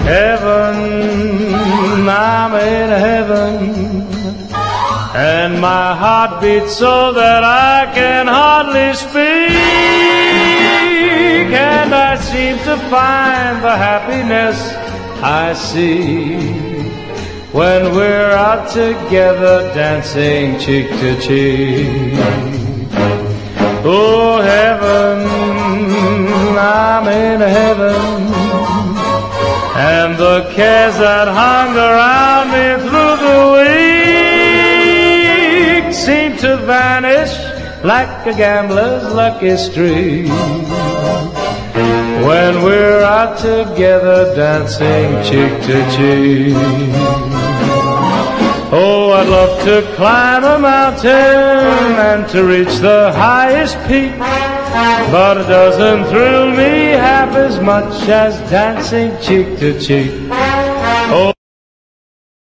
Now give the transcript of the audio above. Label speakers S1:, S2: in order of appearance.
S1: Heaven, I'm in heaven, and my heart beats so that I can hardly speak, and I seem to find the happiness I see when we're out together dancing cheek to cheek. Oh, heaven, I'm in heaven, and the cares that hung around me through the week seem to vanish like a gambler's lucky streak when we're out together dancing cheek to cheek. Oh, I'd love to climb a mountain and to reach the highest peak, but it doesn't thrill me half as much as dancing cheek to cheek. Oh,